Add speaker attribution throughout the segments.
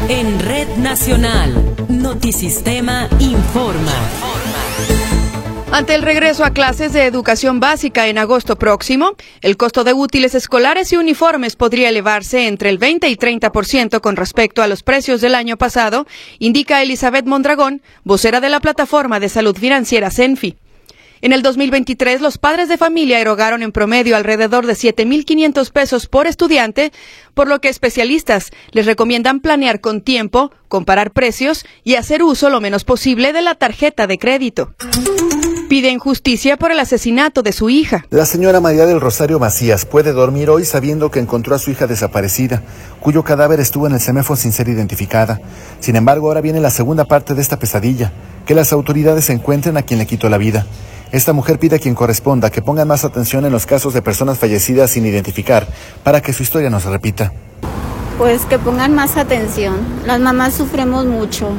Speaker 1: En Red Nacional, Notisistema informa.
Speaker 2: Ante el regreso a clases de educación básica en agosto próximo, el costo de útiles escolares y uniformes podría elevarse entre el 20 y 30% con respecto a los precios del año pasado, indica Elizabeth Mondragón, vocera de la Plataforma de Salud Financiera CENFI. En el 2023, los padres de familia erogaron en promedio alrededor de 7,500 pesos por estudiante, por lo que especialistas les recomiendan planear con tiempo, comparar precios y hacer uso lo menos posible de la tarjeta de crédito. Piden justicia por el asesinato de su hija.
Speaker 3: La señora María del Rosario Macías puede dormir hoy sabiendo que encontró a su hija desaparecida, cuyo cadáver estuvo en el CEMEFO sin ser identificada. Sin embargo, ahora viene la segunda parte de esta pesadilla, que las autoridades encuentren a quien le quitó la vida. Esta mujer pide a quien corresponda que pongan más atención en los casos de personas fallecidas sin identificar, para que su historia no se repita.
Speaker 4: Pues que pongan más atención. Las mamás sufrimos mucho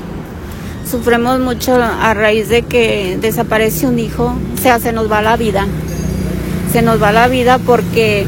Speaker 4: a raíz de que desaparece un hijo. O sea, se nos va la vida. Se nos va la vida porque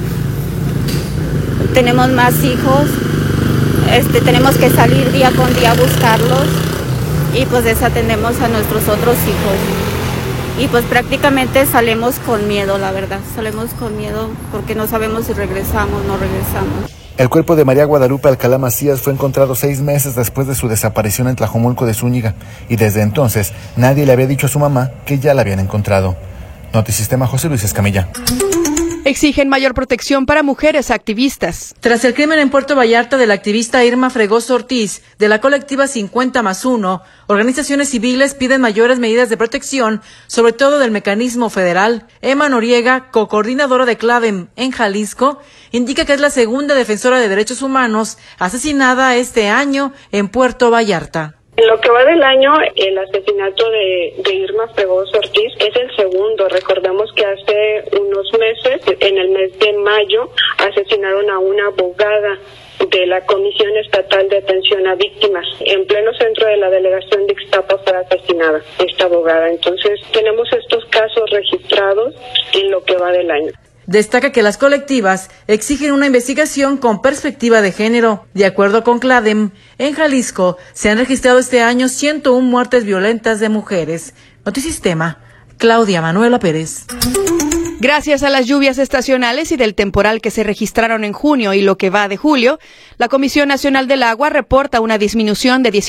Speaker 4: tenemos más hijos, tenemos que salir día con día a buscarlos y pues desatendemos a nuestros otros hijos. Y pues prácticamente salimos con miedo, la verdad. Salimos con miedo porque no sabemos si regresamos o no regresamos.
Speaker 3: El cuerpo de María Guadalupe Alcalá Macías fue encontrado 6 meses después de su desaparición en Tlajomulco de Zúñiga, y desde entonces nadie le había dicho a su mamá que ya la habían encontrado. Notisistema, José Luis Escamilla.
Speaker 2: Exigen mayor protección para mujeres activistas.
Speaker 5: Tras el crimen en Puerto Vallarta de la activista Irma Fregoso Ortiz, de la colectiva 50+1, organizaciones civiles piden mayores medidas de protección, sobre todo del mecanismo federal. Emma Noriega, cocoordinadora de CLADEM en Jalisco, indica que es la segunda defensora de derechos humanos asesinada este año en Puerto Vallarta.
Speaker 6: En lo que va del año, el asesinato de Irma Fregoso Ortiz es el segundo. Recordemos que hace unos meses, en el mes de mayo, asesinaron a una abogada de la Comisión Estatal de Atención a Víctimas. En pleno centro de la delegación de Ixtapa fue asesinada esta abogada. Entonces, tenemos estos casos registrados en lo que va del año.
Speaker 5: Destaca que las colectivas exigen una investigación con perspectiva de género. De acuerdo con CLADEM, en Jalisco se han registrado este año 101 muertes violentas de mujeres. Notisistema, Claudia Manuela Pérez.
Speaker 2: Gracias a las lluvias estacionales y del temporal que se registraron en junio y lo que va de julio, la Comisión Nacional del Agua reporta una disminución de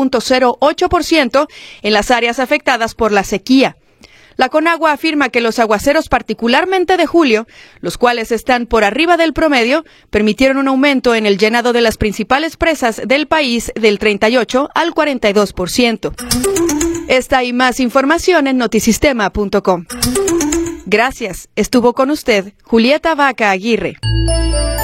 Speaker 2: 19.08% en las áreas afectadas por la sequía. La Conagua afirma que los aguaceros, particularmente de julio, los cuales están por arriba del promedio, permitieron un aumento en el llenado de las principales presas del país del 38 al 42%. Esta y más información en notisistema.com. Gracias. Estuvo con usted Julieta Vaca Aguirre.